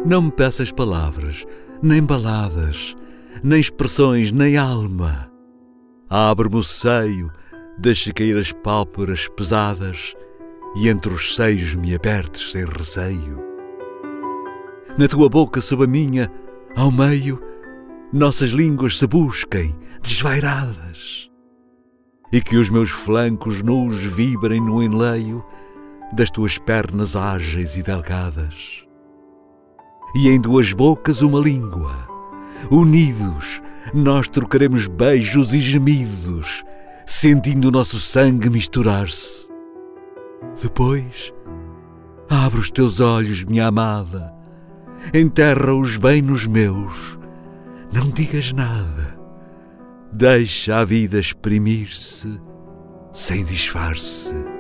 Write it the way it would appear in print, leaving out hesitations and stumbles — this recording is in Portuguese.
Não me peças palavras, nem baladas, nem expressões, nem alma. Abre-me o seio, deixa cair as pálpebras pesadas e entre os seios me apertes sem receio. Na tua boca, sob a minha, ao meio, nossas línguas se busquem, desvairadas, e que os meus flancos nus vibrem no enleio das tuas pernas ágeis e delgadas. E em duas bocas uma língua, unidos, nós trocaremos beijos e gemidos, sentindo o nosso sangue misturar-se. Depois, abre os teus olhos, minha amada, enterra-os bem nos meus, não digas nada, deixa a vida exprimir-se sem disfarce.